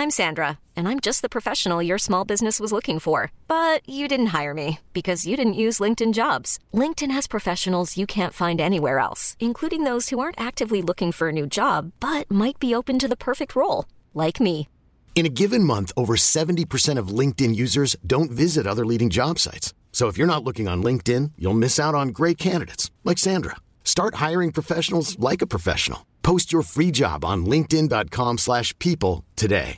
I'm Sandra, and I'm just the professional your small business was looking for. But you didn't hire me because you didn't use LinkedIn Jobs. LinkedIn has professionals you can't find anywhere else, including those who aren't actively looking for a new job, but might be open to the perfect role, like me. In a given month, over 70% of LinkedIn users don't visit other leading job sites. So if you're not looking on LinkedIn, you'll miss out on great candidates like Sandra. Start hiring professionals like a professional. Post your free job on linkedin.com/people today.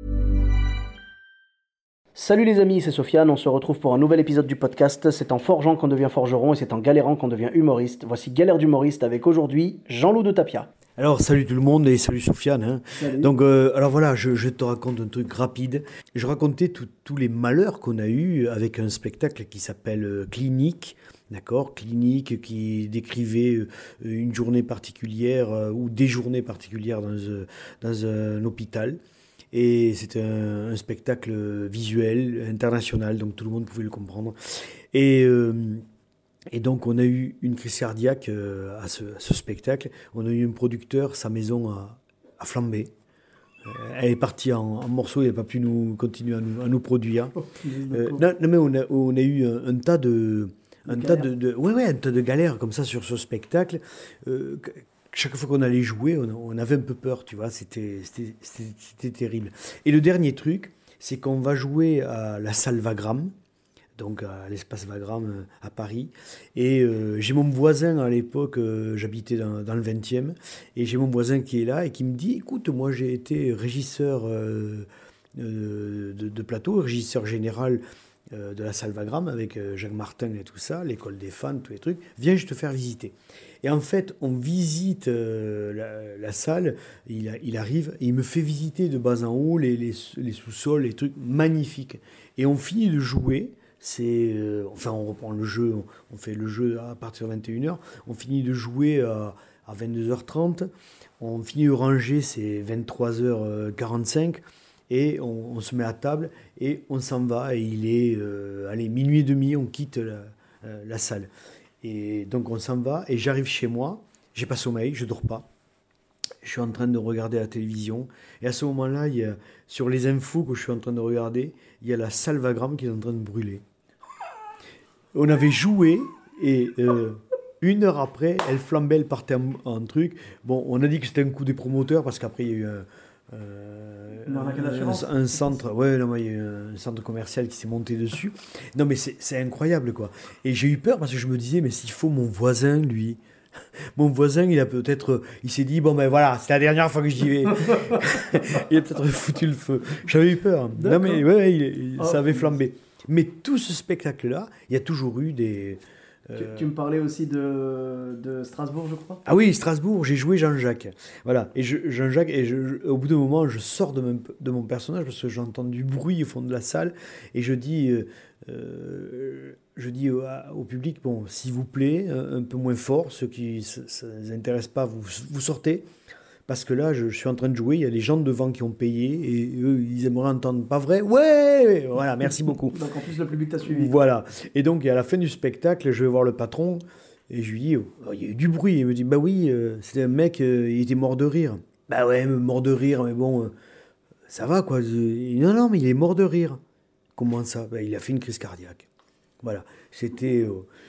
Salut les amis, c'est Sofiane, on se retrouve pour un nouvel épisode du podcast. C'est en forgeant qu'on devient forgeron et c'est en galérant qu'on devient humoriste. Voici Galère d'humoriste avec aujourd'hui Jean-Loup de Tapia. Alors salut tout le monde et salut Sofiane. Salut. Donc alors voilà, je te raconte un truc rapide. Je racontais tous les malheurs qu'on a eu avec un spectacle qui s'appelle Clinique. D'accord, Clinique qui décrivait une journée particulière ou des journées particulières dans un hôpital. Et c'était un spectacle visuel, international, donc tout le monde pouvait le comprendre. Et donc on a eu une crise cardiaque à ce spectacle. On a eu un producteur, sa maison a flambé. Elle est partie en morceaux, il n'a pas pu continuer à nous produire. Non, mais on a eu un tas de... un tas de galères comme ça sur ce spectacle. Chaque fois qu'on allait jouer, on avait un peu peur, tu vois, c'était terrible. Et le dernier truc, c'est qu'on va jouer à la salle Wagram, donc à l'espace Wagram à Paris. Et j'ai mon voisin à l'époque, j'habitais dans le 20e, et j'ai mon voisin qui est là et qui me dit, écoute, moi j'ai été régisseur de plateau, régisseur général de la salle Wagram avec Jacques Martin et tout ça, l'école des fans, tous les trucs. Viens, je te faire visiter. Et en fait, on visite la salle, il arrive, et il me fait visiter de bas en haut les sous-sols, les trucs magnifiques. Et on finit de jouer, on reprend le jeu, on fait le jeu à partir de 21h, on finit de jouer à 22h30, on finit de ranger, c'est 23h45, et on se met à table, et on s'en va, et il est, minuit et demi, on quitte la salle. Et donc on s'en va, et j'arrive chez moi, j'ai pas sommeil, je dors pas. Je suis en train de regarder la télévision, et à ce moment-là, sur les infos que je suis en train de regarder, il y a la salle Wagram qui est en train de brûler. On avait joué, et une heure après, elle flambait, elle partait en truc. Bon, on a dit que c'était un coup des promoteurs, parce qu'après il y a eu un centre, il y a eu un centre commercial qui s'est monté dessus. Non, mais c'est incroyable, quoi. Et j'ai eu peur parce que je me disais, mais s'il faut mon voisin, lui. Mon voisin, il s'est dit, bon ben voilà, c'est la dernière fois que j'y vais. Il a peut-être foutu le feu. J'avais eu peur. D'accord. Non, mais ça avait flambé. Mais tout ce spectacle-là, il y a toujours eu des... Tu me parlais aussi de Strasbourg, je crois. Ah oui, Strasbourg, j'ai joué Jean-Jacques. Voilà. Et Jean-Jacques, au bout d'un moment, je sors de mon personnage parce que j'entends du bruit au fond de la salle. Et je dis au public, bon, s'il vous plaît, un peu moins fort, ceux qui ça ne les intéresse pas, vous sortez. Parce que là, je suis en train de jouer, il y a des gens devant qui ont payé et eux, ils aimeraient entendre pas vrai. Ouais, voilà, merci beaucoup. Donc en plus, le public t'a suivi. Voilà. Et donc, à la fin du spectacle, je vais voir le patron et je lui dis, il y a eu du bruit. Il me dit, bah oui, c'était un mec, il était mort de rire. Bah ouais, mort de rire, mais bon, ça va quoi. Non, mais il est mort de rire. Comment ça? Bah, il a fait une crise cardiaque. Voilà. C'était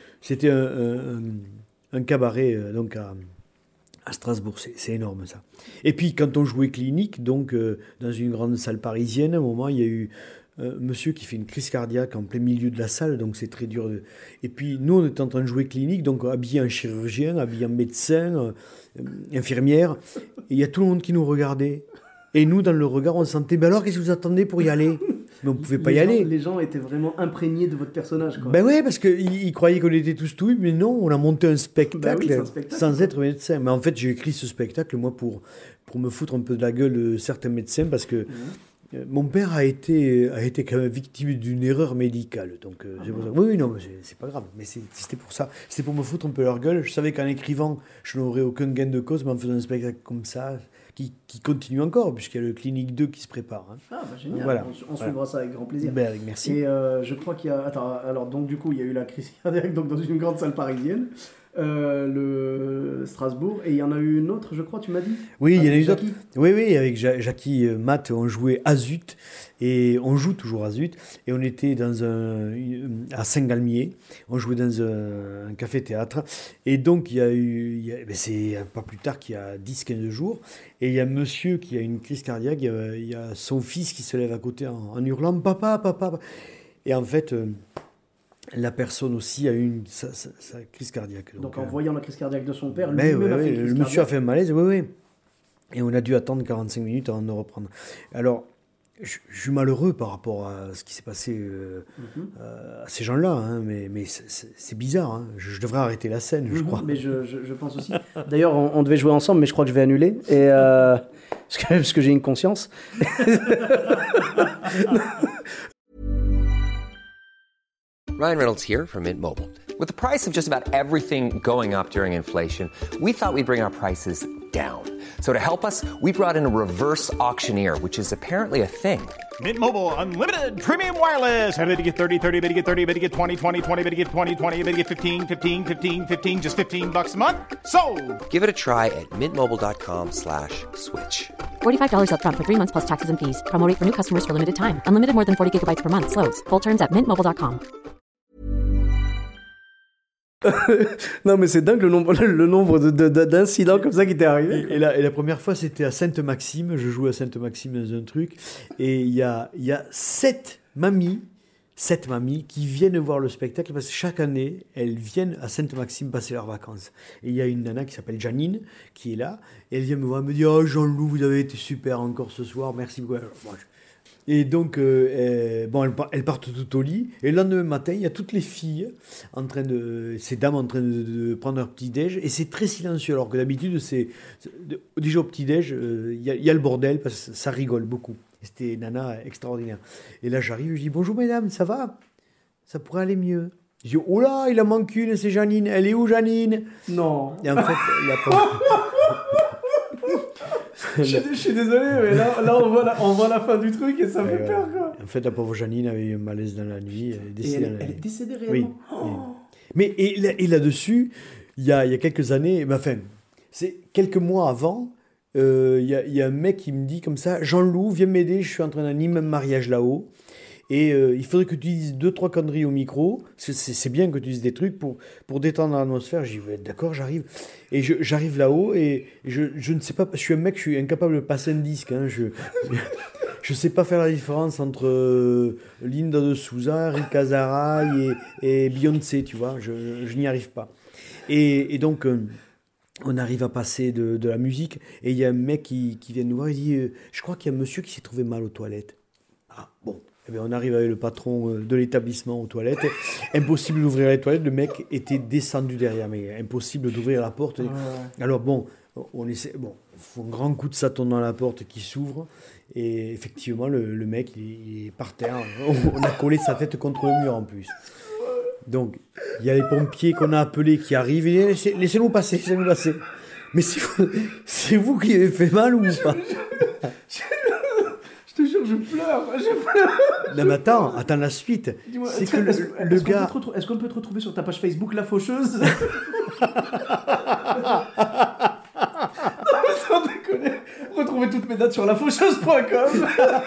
un cabaret, donc à Strasbourg, c'est énorme ça. Et puis quand on jouait Clinique, donc dans une grande salle parisienne, à un moment il y a eu un monsieur qui fait une crise cardiaque en plein milieu de la salle, donc c'est très dur. Et puis nous on était en train de jouer Clinique, donc habillé en chirurgien, habillé en médecin, infirmière, et il y a tout le monde qui nous regardait. Et nous dans le regard on sentait, mais alors qu'est-ce que vous attendez pour y aller? Mais on ne pouvait pas y aller. Les gens étaient vraiment imprégnés de votre personnage, quoi. Ben ouais, parce qu'ils croyaient qu'on était tous tout, mais non, on a monté un spectacle, c'est un spectacle sans être médecin. Mais en fait, j'ai écrit ce spectacle, moi, pour me foutre un peu de la gueule de certains médecins, parce que mon père a été quand même victime d'une erreur médicale. Donc, c'est pour ça. Oui, non, mais c'est pas grave. Mais c'était pour ça. C'était pour me foutre un peu leur gueule. Je savais qu'en écrivant, je n'aurais aucun gain de cause, mais en faisant un spectacle comme ça, qui continue encore, puisqu'il y a le Clinique 2 qui se prépare. Hein. Ah, bah génial. Voilà. On suivra ça avec grand plaisir. Ben, merci. Et je crois qu'il y a... Attends, alors donc du coup, il y a eu la crise cardiaque donc, dans une grande salle parisienne. le Strasbourg. Et il y en a eu une autre, je crois, tu m'as dit? Oui, il y en a eu Jackie. d'autres. Oui, avec Jackie Matt, on jouait à Zut, et on joue toujours à Zut, et on était à Saint-Galmier, on jouait dans un café-théâtre, et donc c'est pas plus tard qu'il y a 10-15 jours, et il y a un monsieur qui a une crise cardiaque, il y a son fils qui se lève à côté en hurlant « Papa, papa !» Et en fait... la personne aussi a eu sa crise cardiaque. Donc en voyant la crise cardiaque de son père, lui-même a fait une crise le monsieur a cardiaque. fait un malaise, oui. Et on a dû attendre 45 minutes avant de reprendre. Alors, je suis malheureux par rapport à ce qui s'est passé à ces gens-là, hein, mais c'est bizarre. Hein. Je devrais arrêter la scène, je crois. Mais je pense aussi. D'ailleurs, on devait jouer ensemble, mais je crois que je vais annuler. Et, parce que j'ai une conscience. Ryan Reynolds here from Mint Mobile. With the price of just about everything going up during inflation, we thought we'd bring our prices down. So to help us, we brought in a reverse auctioneer, which is apparently a thing. Mint Mobile Unlimited Premium Wireless. How to get 30, 30, how to get 30, how to get 20, 20, 20, how to get 20, 20, how to get 15, 15, 15, 15, just $15 a month? Sold! Give it a try at mintmobile.com/switch. $45 up front for 3 months plus taxes and fees. Promo rate for new customers for limited time. Unlimited more than 40 gigabytes per month. Slows full terms at mintmobile.com. Non, mais c'est dingue le nombre d'incidents comme ça qui t'est arrivé. Et la première fois, c'était à Sainte-Maxime. Je jouais à Sainte-Maxime dans un truc. Et il y a 7 mamies qui viennent voir le spectacle parce que chaque année, elles viennent à Sainte-Maxime passer leurs vacances. Et il y a une nana qui s'appelle Janine qui est là. Et elle vient me voir, elle me dit « Oh Jean-Loup, vous avez été super encore ce soir, merci beaucoup. » Et donc, elles partent tout au lit. Et le lendemain matin, il y a toutes les filles, ces dames en train de prendre leur petit-déj. Et c'est très silencieux. Alors que d'habitude, déjà au petit-déj, il y a le bordel parce que ça rigole beaucoup. Et c'était une nana extraordinaire. Et là, j'arrive, je dis « Bonjour mesdames, ça va ? Ça pourrait aller mieux. » Je dis « Oh là, il en manque une, c'est Janine. Elle est où Janine ?» Non. Et en fait, Je suis désolé, mais là on voit la fin du truc et ça fait peur, quoi. En fait, la pauvre Janine avait eu un malaise dans la nuit. Elle est décédée. Elle est décédée réellement. Oui. Mais et là-dessus, il y a quelques années, c'est quelques mois avant, il y a un mec qui me dit comme ça, Jean-Loup, viens m'aider, je suis en train d'animer un mariage là-haut. Et il faudrait que tu dises 2-3 conneries au micro. C'est bien que tu dises des trucs pour détendre l'atmosphère. J'ai dit, d'accord, j'arrive. Et j'arrive là-haut et je ne sais pas, je suis un mec, je suis incapable de passer un disque. Hein, je sais pas faire la différence entre Linda de Souza, Rick Azaray et Beyoncé, tu vois. Je n'y arrive pas. Et donc, on arrive à passer de la musique. Et il y a un mec qui vient nous voir, il dit, je crois qu'il y a un monsieur qui s'est trouvé mal aux toilettes. Ah, bon. Eh bien, on arrive avec le patron de l'établissement aux toilettes. Impossible d'ouvrir les toilettes. Le mec était descendu derrière, mais impossible d'ouvrir la porte. Ouais. Alors bon, il faut un grand coup de sâton dans la porte qui s'ouvre. Et effectivement, le mec, il est par terre. On a collé sa tête contre le mur en plus. Donc, il y a les pompiers qu'on a appelés qui arrivent. Et laissez-nous passer. Mais c'est vous qui avez fait mal ou pas ? Je te jure, je pleure. Non mais attends la suite. Dis-moi, c'est que le gars... Est-ce qu'on peut te retrouver sur ta page Facebook, La Faucheuse ? Sans déconner. Retrouvez toutes mes dates sur lafaucheuse.com.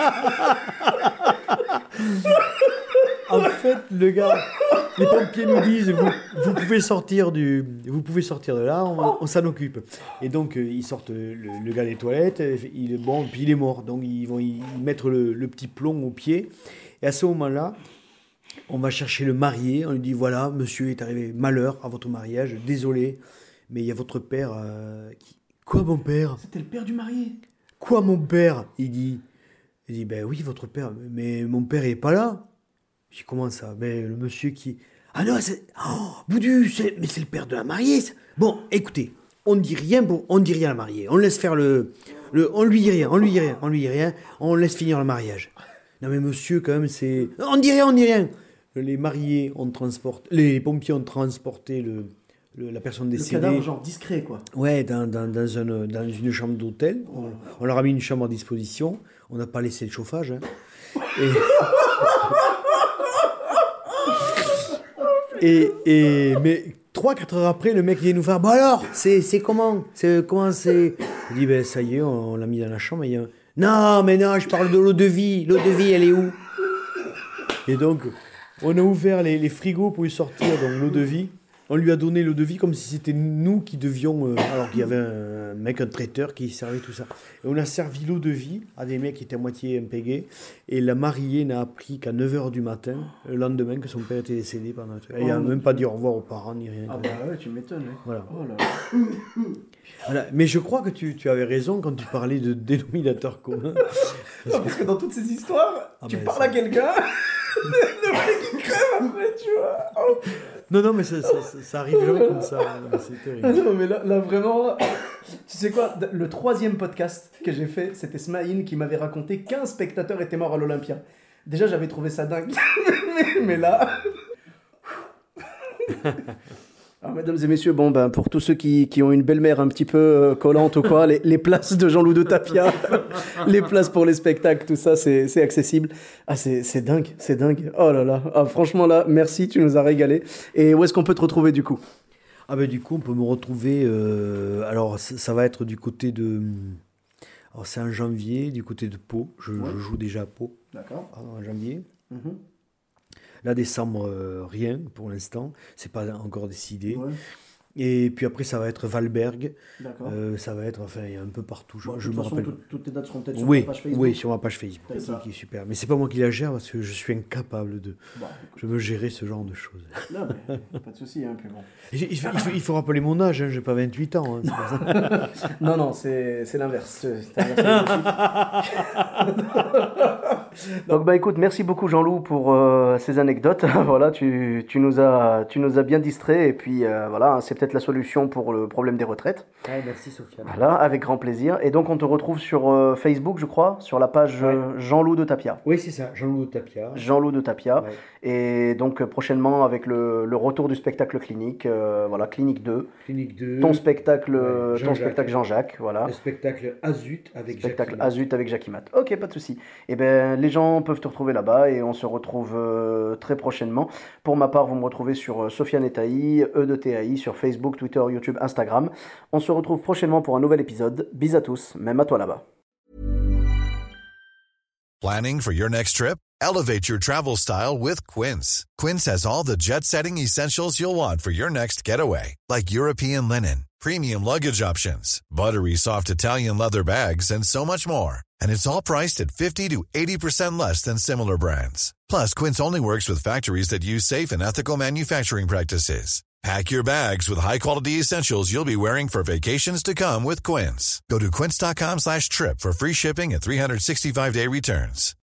En fait, le gars, les pompiers nous disent vous pouvez sortir de là, on s'en occupe. Et donc ils sortent le gars des toilettes, puis il est mort. Donc ils vont y mettre le petit plomb au pied. Et à ce moment-là, on va chercher le marié. On lui dit voilà, monsieur, est arrivé malheur à votre mariage. Désolé, mais il y a votre père qui. Quoi, mon père ? C'était le père du marié. Quoi, mon père ? Il dit ben oui, votre père, mais mon père il est pas là. Je dis comment ça ? Ben le monsieur qui. Ah non, c'est. Oh, Boudu, mais c'est le père de la mariée. Ça. Bon, écoutez, on dit rien à la mariée. On laisse faire on lui dit rien. On laisse finir le mariage. Non mais monsieur, quand même, c'est. On dit rien. Les pompiers ont transporté la personne décédée. Le cadavre, genre discret, quoi. Ouais, dans une chambre d'hôtel. On leur a mis une chambre à disposition. On n'a pas laissé le chauffage. Hein. Mais 3-4 heures après, le mec vient nous faire « Bon alors, c'est comment c'est... » Je dis « Ben ça y est, on l'a mis dans la chambre. » Non, mais non, je parle de l'eau de vie. L'eau de vie, elle est où? Et donc, on a ouvert les frigos pour lui sortir donc, l'eau de vie. On lui a donné l'eau de vie comme si c'était nous qui devions... alors qu'il y avait un mec, un traiteur qui servait tout ça. Et on a servi l'eau de vie à des mecs qui étaient à moitié impégués. Et la mariée n'a appris qu'à 9h du matin, le lendemain, que son père était décédé pendant un truc. Elle n'a même pas dit au revoir aux parents ni rien. Ah bah ouais, tu m'étonnes. Hein. Voilà. Oh là. Voilà. Mais je crois que tu avais raison quand tu parlais de dénominateur commun. Parce que dans toutes ces histoires, tu parles à quelqu'un, le mec il crève après, tu vois. Oh. Non, mais ça arrive jamais comme ça. C'est terrible. Non, mais là vraiment, tu sais quoi, le 3e podcast que j'ai fait, c'était Smaïn qui m'avait raconté qu'un spectateur était mort à l'Olympia. Déjà, j'avais trouvé ça dingue. mais là... Alors, mesdames et messieurs, bon, ben, pour tous ceux qui ont une belle-mère un petit peu collante ou quoi, les places de Jean-Loup de Tapia, les places pour les spectacles, tout ça, c'est accessible. Ah, c'est dingue, c'est dingue. Oh là là. Ah, franchement, là, merci, tu nous as régalé. Et où est-ce qu'on peut te retrouver, du coup? Ah ben, du coup, on peut me retrouver... alors, ça va être du côté de... Alors, c'est en janvier, du côté de Pau. Je joue déjà à Pau. D'accord. En janvier. Là, décembre, rien pour l'instant. C'est pas encore décidé. Ouais. Et puis après, ça va être Valberg. D'accord. Ça va être, enfin, il y a un peu partout. Je me rappelle. Toutes les dates seront peut-être sur ma page Facebook. Oui, sur ma page Facebook. Qui est super. Mais c'est pas moi qui la gère parce que je suis incapable de gérer ce genre de choses. Non, mais pas de souci, hein, puis bon. Il faut rappeler mon âge, hein, j'ai pas 28 ans. Hein, c'est pas ça. Non, c'est l'inverse. Donc, bah écoute, merci beaucoup Jean-Loup pour ces anecdotes. Voilà, tu nous as bien distrait et puis voilà, c'est peut-être la solution pour le problème des retraites. Ouais, merci Sofiane. Voilà, avec grand plaisir. Et donc on te retrouve sur Facebook, je crois, sur la page Jean-Loup de Tapia. Oui, c'est ça, Jean-Loup de Tapia. Jean-Loup de Tapia. Ouais. Et donc prochainement avec le retour du spectacle clinique, voilà, Clinique 2. Clinique 2. Ton spectacle Jean-Jacques, voilà. Le spectacle Azut avec spectacle Azut avec Jackie Mat. Ok, pas de souci. Et ben les gens peuvent te retrouver là-bas et on se retrouve très prochainement. Pour ma part, vous me retrouvez sur Sofiane Etaï, E de TAI, sur Facebook, Twitter, YouTube, Instagram. On se retrouve prochainement pour un nouvel épisode. Bis à tous, même à toi là-bas. Planning for your next trip? Elevate your travel style with Quince. Quince has all the jet-setting essentials you'll want for your next getaway, like European linen, premium luggage options, buttery soft Italian leather bags, and so much more. And it's all priced at 50 to 80% less than similar brands. Plus, Quince only works with factories that use safe and ethical manufacturing practices. Pack your bags with high-quality essentials you'll be wearing for vacations to come with Quince. Go to quince.com/trip for free shipping and 365-day returns.